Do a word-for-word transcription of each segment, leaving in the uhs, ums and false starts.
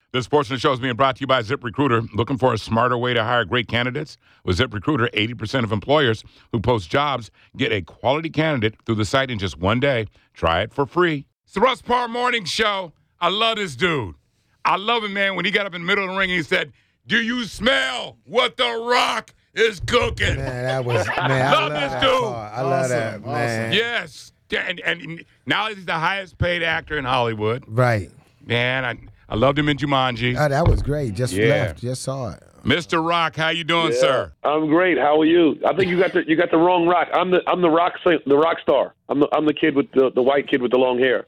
This portion of the show is being brought to you by ZipRecruiter. Looking for a smarter way to hire great candidates? With ZipRecruiter, eighty percent of employers who post jobs get a quality candidate through the site in just one day. Try it for free. It's the Russ Parr Morning Show. I love this dude. I love him, man. When he got up in the middle of the ring and he said, "Do you smell what The Rock is cooking?" Man, that was, man, I love love this that dude. part. I love that, Awesome, man. Yes. And, and now he's the highest paid actor in Hollywood. Right. Man, I, I loved him in Jumanji. Oh, that was great. Just Yeah. left. Just saw it. Mister Rock, how you doing, Yeah, sir? I'm great. How are you? I think you got the you got the wrong rock. I'm the I'm the rock the rock star. I'm the I'm the kid with the, the white kid with the long hair.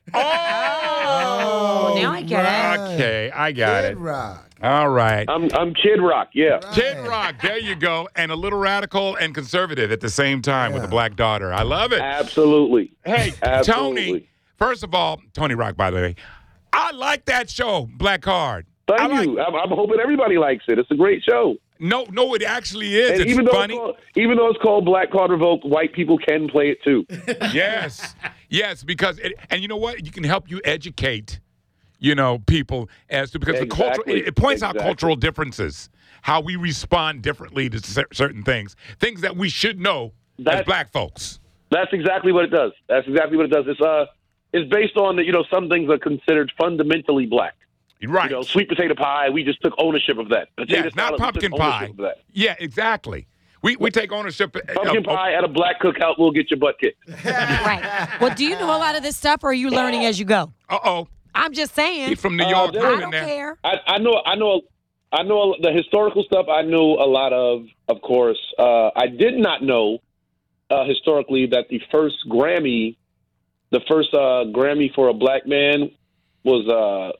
Oh, now I get it. Okay, I got Kid it. Rock. All right. I'm I'm Kid Rock. Yeah. Kid Rock, there you go. And a little radical and conservative at the same time with Yeah. a black daughter. I love it. Absolutely. Hey, Absolutely. Tony, first of all, Tony Rock, by the way, I like that show, Black Card. Thank I like- you. I'm, I'm hoping everybody likes it. It's a great show. No, no, it actually is. And It's even though funny. It's called, even though it's called Black Card Revoked, white people can play it too. Yes, yes, because it, and you know what? You can help you educate, you know, people as to because the culture Exactly. it, it points out Exactly. cultural differences, how we respond differently to cer- certain things, things that we should know as That- black folks. That's exactly what it does. That's exactly what it does. It's uh, it's based on that. You know, some things are considered fundamentally black. Right? You know, sweet potato pie. We just took ownership of that. Potato yeah, not salad, we took pumpkin ownership pie. of that. Yeah, exactly. We we take ownership. of- Pumpkin of- pie at a black cookout will get your butt kicked. Right. Well, do you know a lot of this stuff, or are you learning as you go? Uh oh, I'm just saying. he's from New Uh, York. there- Put him I in don't there. care. I, I know, I know, I know the historical stuff. I knew a lot of, of course. Uh, I did not know uh, historically that the first Grammy, the first uh, Grammy for a black man, was uh,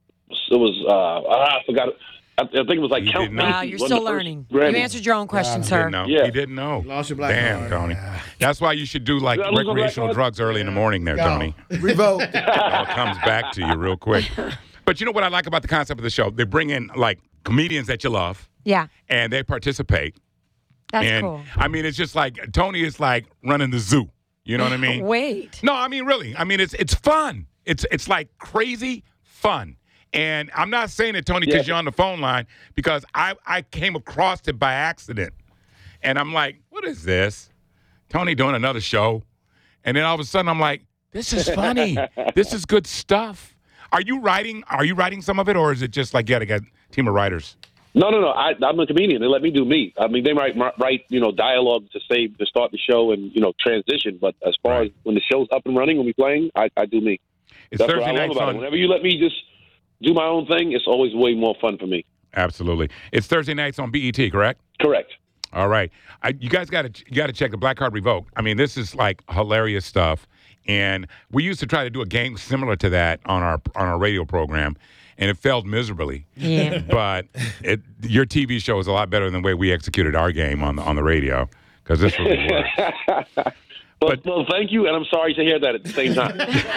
it was uh, ah, I forgot. I, I think it was like You Count didn't know. Basie. Wow, you're won still the first learning. Grammy. You answered your own question, He sir. didn't know. Yeah. He didn't know. Lost your black Damn, card. Tony. That's why you should do like Did I lose my black recreational card? drugs early in the morning there, Go. Tony. Revoke. It all comes back to you real quick. But you know what I like about the concept of the show? They bring in like comedians that you love, Yeah, and they participate. that's and cool. I mean, it's just like Tony is like running the zoo. You know what I mean? Wait. No, I mean really. I mean it's it's fun. It's it's like crazy fun. And I'm not saying it, Tony, because Yeah. you're on the phone line, because I, I came across it by accident. And I'm like, what is this? Tony doing another show. And then all of a sudden I'm like, this is funny. This is good stuff. Are you writing are you writing some of it, or is it just like you got a team of writers? No, no, no. I, I'm a comedian. They let me do me. I mean, they might write, you know, dialogue to say to start the show and you know transition. But as far Right. as when the show's up and running, when we playing, I, I do me. It's That's Thursday what I love nights about it. on Whenever you let me just do my own thing, it's always way more fun for me. Absolutely. It's Thursday nights on B E T, correct? Correct. All right, I, you guys got to you got to check the Black Card Revoked. I mean, this is like hilarious stuff, and we used to try to do a game similar to that on our on our radio program, and it failed miserably. Yeah. But it, your T V show is a lot better than the way we executed our game on the on the radio, because this really works. Well, But- well, thank you, and I'm sorry to hear that at the same time.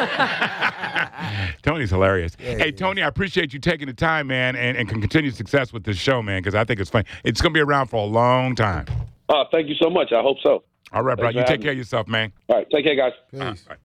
Tony's hilarious. Yeah, hey, he Tony, I appreciate you taking the time, man, and, and continued success with this show, man, because I think it's fun. It's going to be around for a long time. uh, thank you so much. I hope so. All right, bro. Thanks You for take having care of me. yourself, man. All right, take care, guys. Peace. All right.